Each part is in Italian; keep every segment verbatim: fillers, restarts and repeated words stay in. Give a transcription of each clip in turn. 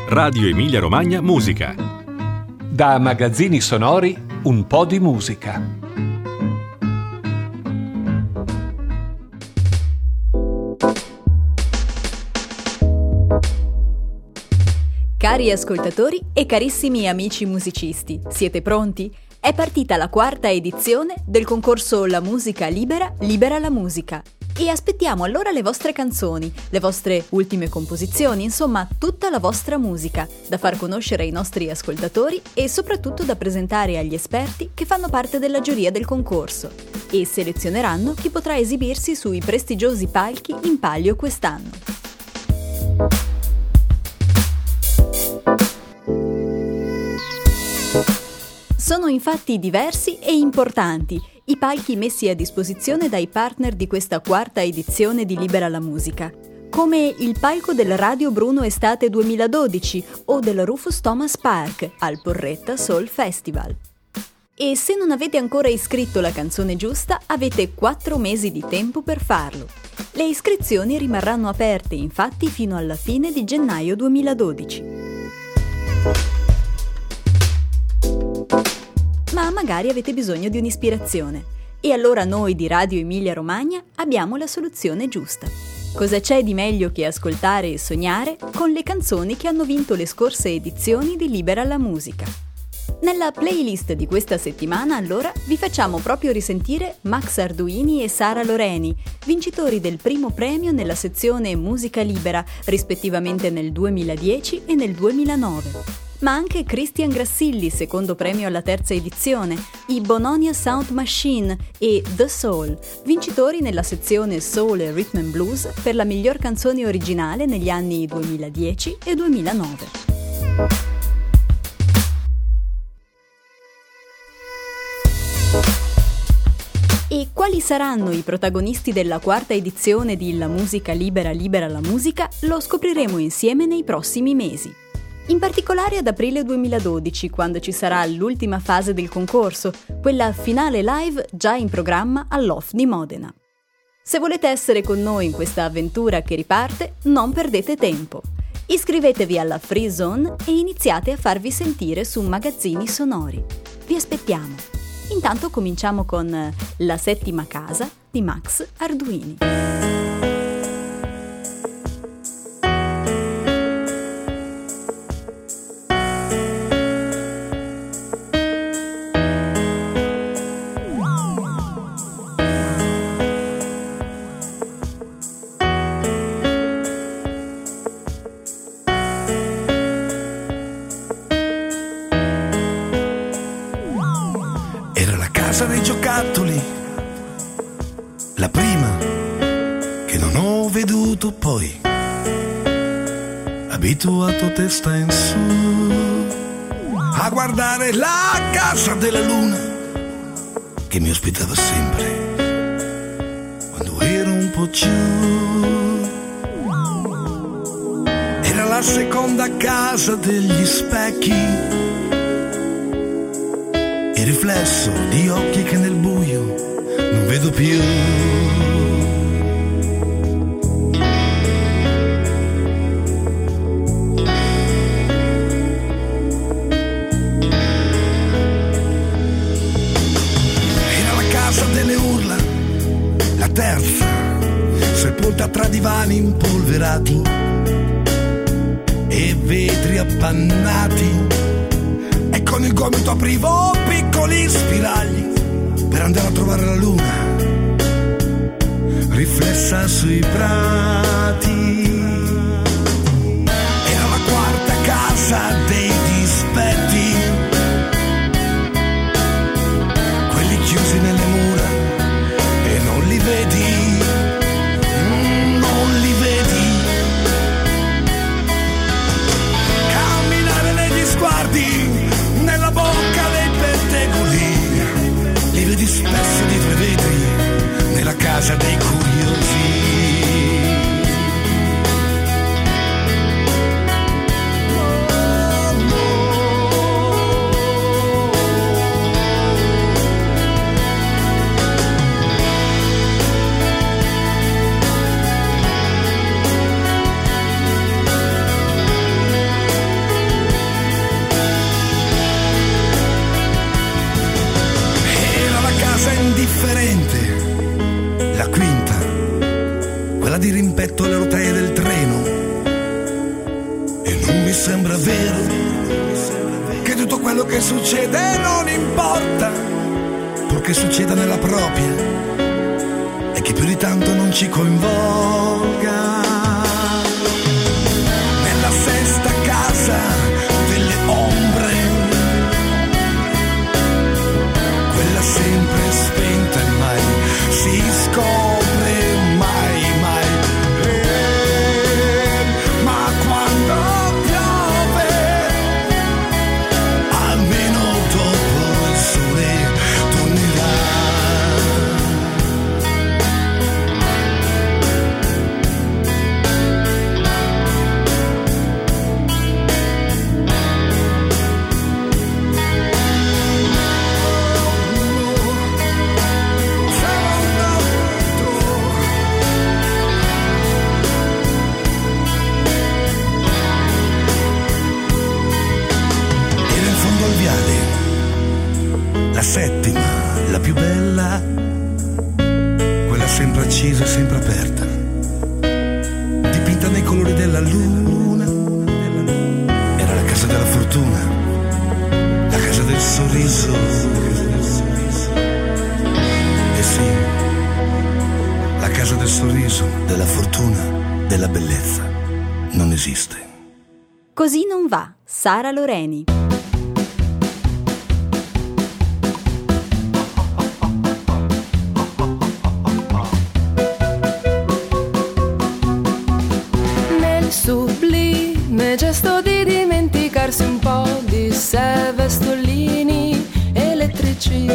Radio Emilia Romagna Musica. Da Magazzini Sonori, un po' di musica. Cari ascoltatori e carissimi amici musicisti, siete pronti? È partita la quarta edizione del concorso La musica libera, libera la musica. E aspettiamo allora le vostre canzoni, le vostre ultime composizioni, insomma tutta la vostra musica, da far conoscere ai nostri ascoltatori e soprattutto da presentare agli esperti che fanno parte della giuria del concorso e selezioneranno chi potrà esibirsi sui prestigiosi palchi in palio quest'anno. Sono infatti diversi e importanti i palchi messi a disposizione dai partner di questa quarta edizione di Libera la Musica, come il palco del Radio Bruno Estate duemiladodici o del Rufus Thomas Park al Porretta Soul Festival. E se non avete ancora iscritto la canzone giusta, avete quattro mesi di tempo per farlo. Le iscrizioni rimarranno aperte infatti fino alla fine di gennaio duemiladodici. Ma magari avete bisogno di un'ispirazione. E allora noi di Radio Emilia Romagna abbiamo la soluzione giusta. Cosa c'è di meglio che ascoltare e sognare con le canzoni che hanno vinto le scorse edizioni di Libera la Musica? Nella playlist di questa settimana, allora, vi facciamo proprio risentire Max Arduini e Sara Loreni, vincitori del primo premio nella sezione Musica Libera, rispettivamente nel duemiladieci e nel duemilanove. Ma anche Christian Grassilli, secondo premio alla terza edizione, i Bononia Sound Machine e The Soul, vincitori nella sezione Soul e Rhythm and Blues per la miglior canzone originale negli anni duemiladieci e duemilanove. E quali saranno i protagonisti della quarta edizione di La musica libera, libera la musica, lo scopriremo insieme nei prossimi mesi. In particolare ad aprile duemiladodici, quando ci sarà l'ultima fase del concorso, quella finale live già in programma all'O F di Modena. Se volete essere con noi in questa avventura che riparte, non perdete tempo. Iscrivetevi alla Free Zone e iniziate a farvi sentire su Magazzini Sonori. Vi aspettiamo. Intanto cominciamo con La settima casa di Max Arduini. Casa dei giocattoli, la prima che non ho veduto poi, abituato testa in su a guardare la casa della luna che mi ospitava sempre quando ero un po' giù. Era la seconda casa degli specchi, il riflesso di occhi che nel buio non vedo più. Era la casa delle urla, la terza, sepolta tra divani impolverati e vetri appannati. E con il gomito aprivo piccoli spiragli per andare a trovare la luna riflessa sui prati. Era la quarta casa dei dispetti, quelli chiusi nelle mura e non li vedi, mm, non li vedi. Camminare negli sguardi, nella bocca dei pettegoli, li vedi spesso dietro i vetri, nella casa dei curiosi. quello che succede non importa, purché succeda nella propria e che più di tanto non ci coinvolga. Nella sesta casa delle ombre, quella sempre spenta e mai si scopre, mai, mai. Eh, ma quando piove, almeno dopo il sole tornerà. La settima, la più bella, quella sempre accesa e sempre aperta, dipinta nei colori della luna. Era la casa della fortuna, la casa del sorriso. E sì, la casa del sorriso, della fortuna, della bellezza non esiste. Così non va, Sara Loreni. Sublime gesto di dimenticarsi un po' di sé, vestolini elettrici.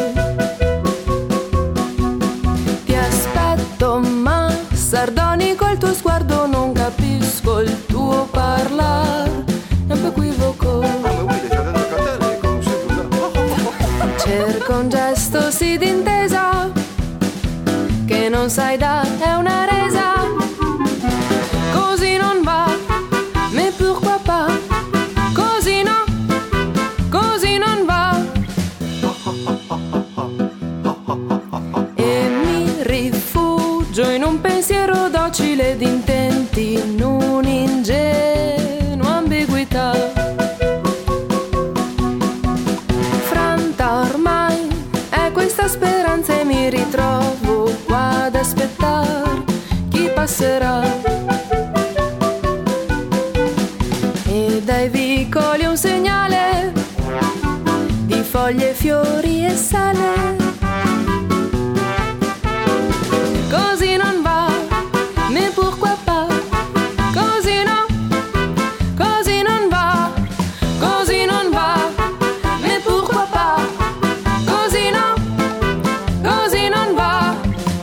Ti aspetto ma sardonico il tuo sguardo, non capisco il tuo parlare, è un po' equivoco. Cerco un gesto sì d'intesa, che non sai dare, è una resa. Così non va, mais pourquoi pas? Così no, così non va. E mi rifugio in un pensiero docile di intenti, in un'ingenua ambiguità. Franta ormai è questa speranza e mi ritrovo qua ad aspettare chi passerà. Dai vicoli un segnale di foglie, fiori e sale. Così non va, mais pourquoi pas? Così no, così non va, così non va, mais pourquoi pas? Così no, così non va.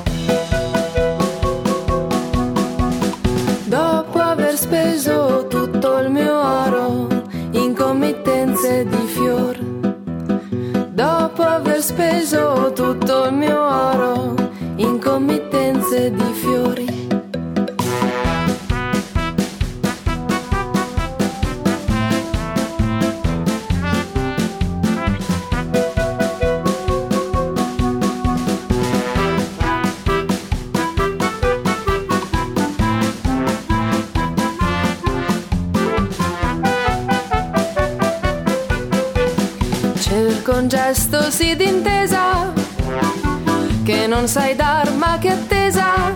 Dopo aver speso tutto il mio oro in committenze di fior, dopo aver speso tutto il mio oro in committenze di fiori. Cerco un gesto sì d'intesa, che non sai dar ma che attesa.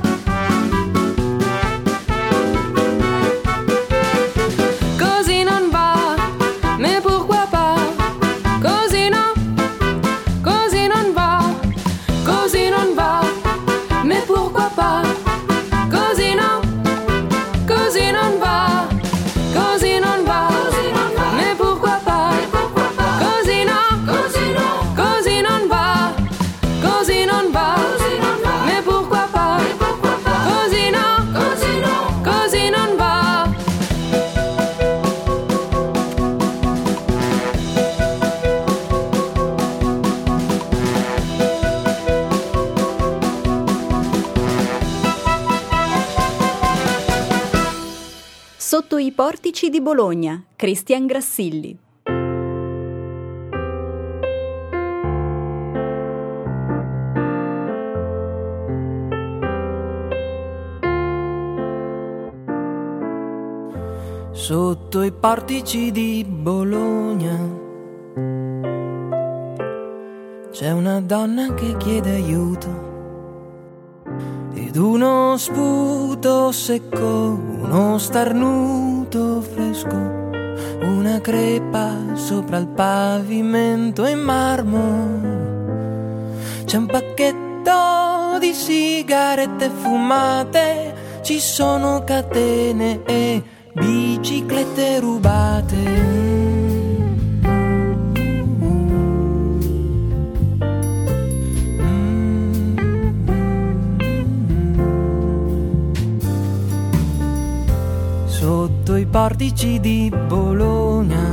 Così non va, mais pourquoi pas? Così no, così non va, così non va, mais pourquoi pas? Così no, così non va, così non va, mais pourquoi pas? Così no, così non va, così non va, mais pourquoi pas? Così no, così non va. Sotto i portici di Bologna, Christian Grassilli. Sotto i portici di Bologna C'è una donna che chiede aiuto ed uno sputo secco, uno starnuto fresco, una crepa sopra il pavimento in marmo. C'è un pacchetto di sigarette fumate, ci sono catene e biciclette rubate. Sotto i portici di Bologna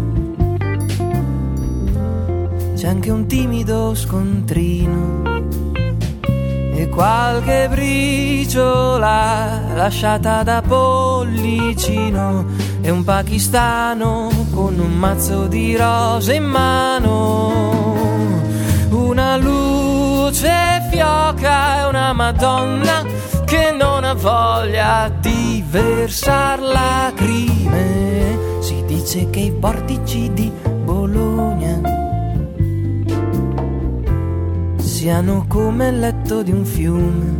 c'è anche un timido scontrino e qualche briciola lasciata da Pollicino e un pakistano con un mazzo di rose in mano. Una luce fioca e una Madonna che non ha voglia di versar lacrime. Si dice che i portici di Bologna siano come il letto di un fiume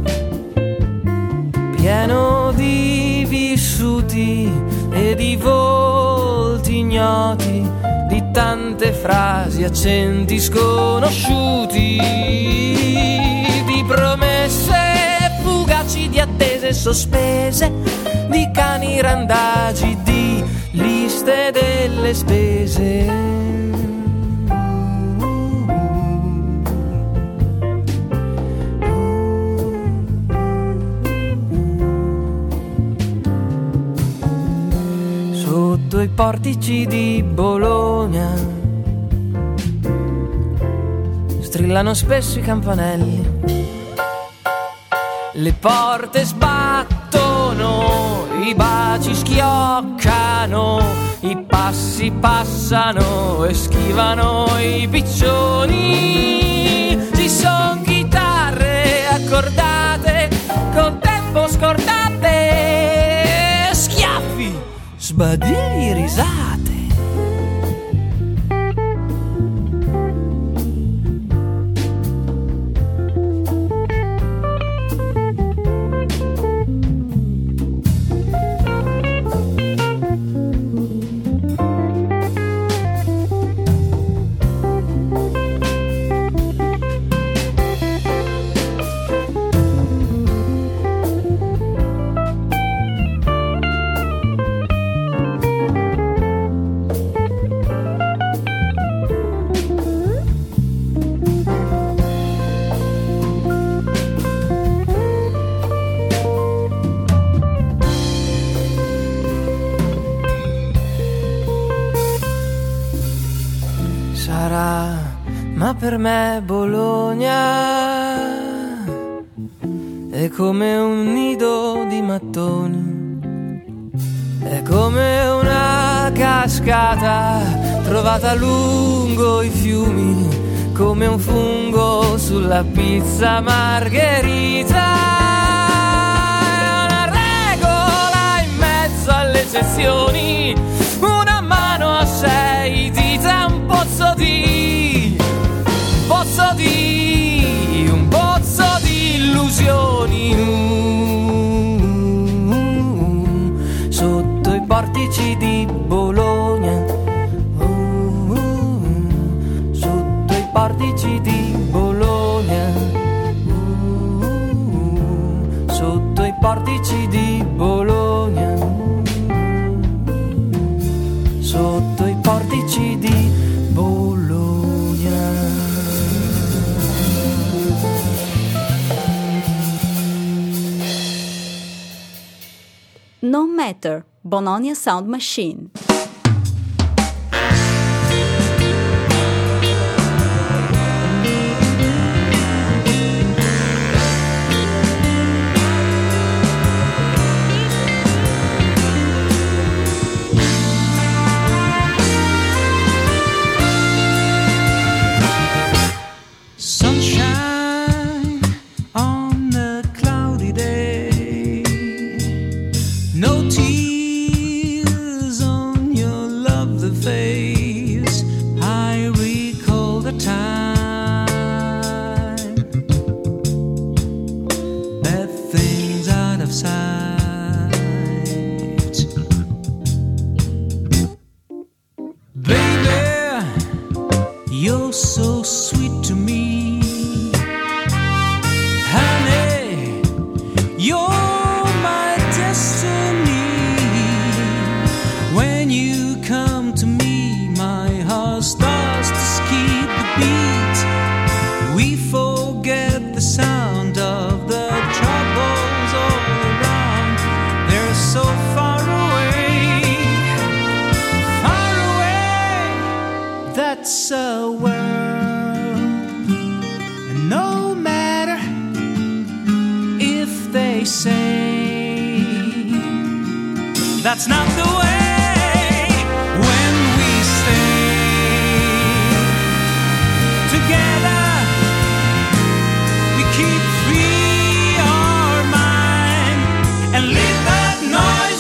pieno di vissuti e di volti ignoti, di tante frasi, accenti sconosciuti, di promesse fugaci, di attese sospese, di cani randagi, di liste delle spese. Sotto i portici di Bologna strillano spesso i campanelli, le porte sbattono, i baci schioccano, i passi passano e schivano i piccioni. Ci son chitarre accordate con tempo scordate, schiaffi, sbadilli, risate. Ma per me Bologna è come un nido di mattoni, è come una cascata trovata lungo i fiumi, come un fungo sulla pizza margherita. È una regola in mezzo alle eccezioni, una mano a sei dita, un pozzo di pozzo di, un pozzo di illusioni. Uh, sotto i portici di Bologna, uh, sotto i portici di Bologna, uh, sotto i portici di Bologna, sotto i portici di Bologna. No Matter, Bononia Sound Machine. No tears on so sweet to me. Honey, you're my destiny. When you come to me, my heart starts to skip the beat. We forget the sound of the troubles all around. They're so far away, far away. That's a world, and no matter if they say that's not the way. When we stay together, we keep free our mind and leave that noise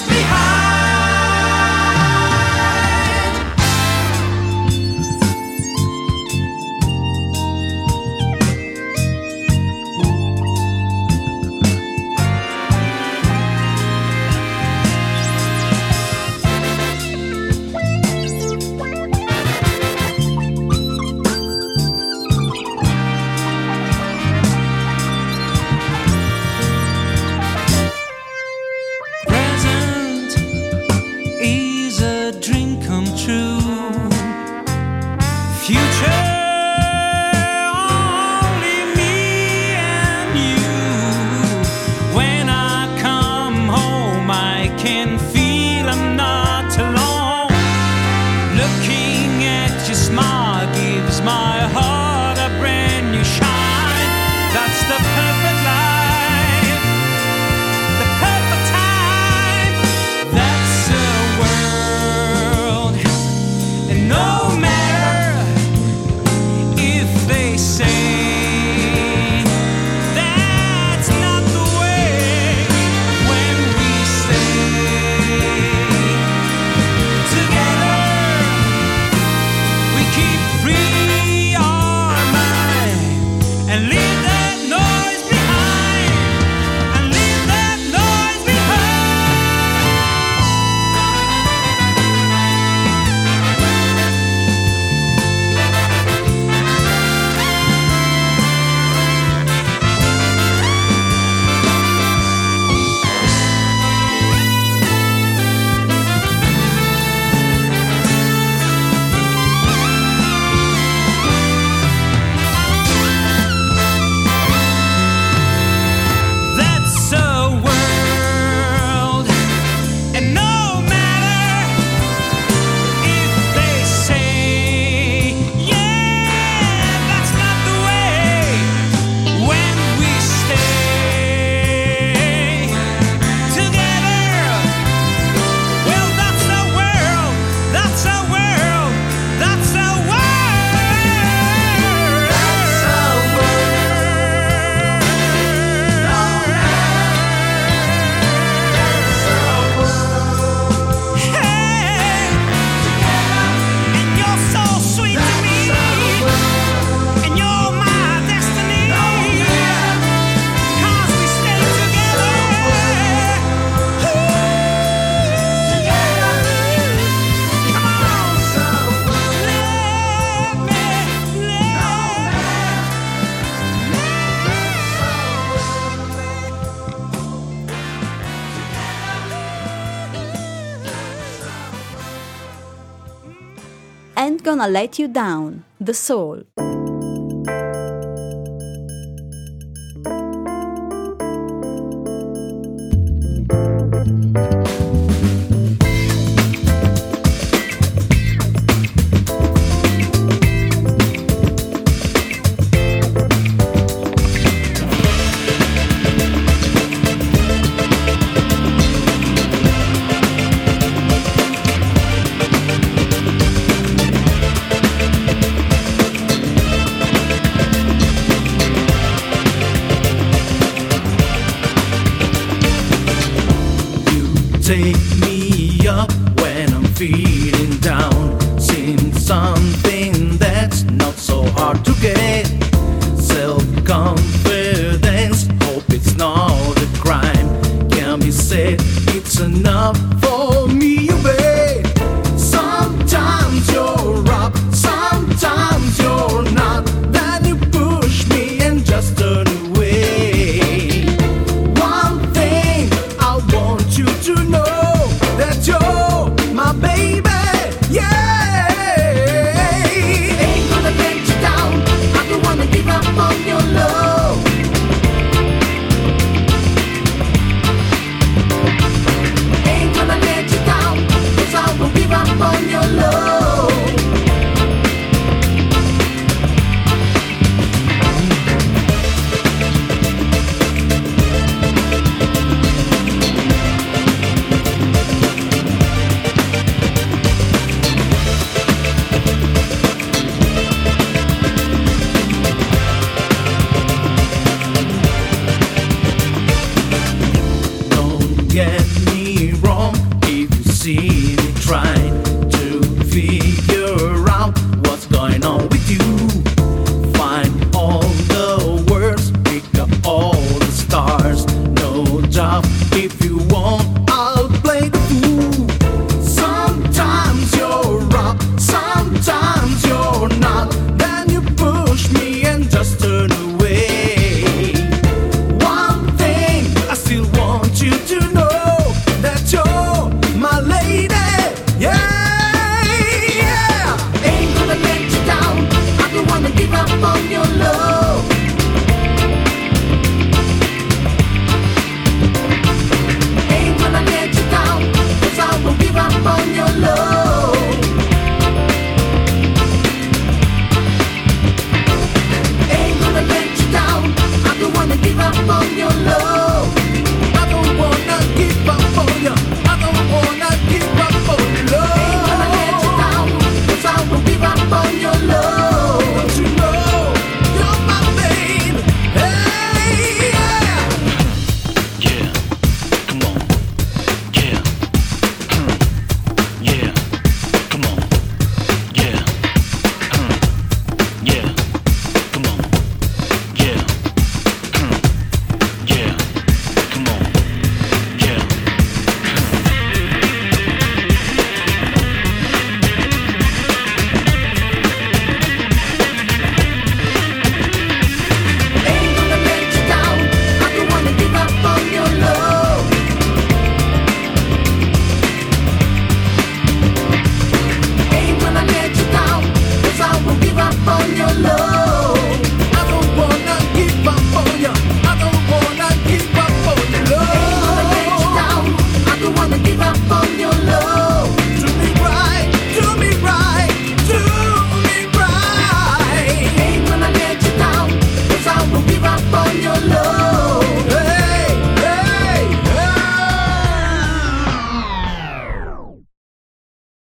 Ain't Gonna Let You Down, The Soul. Take me up when I'm feeling down. Sing something that's not so hard to get. Self-confidence, hope it's not a crime. Can be said, it's enough for me, babe. Sometimes you're up, sometimes you're really tried.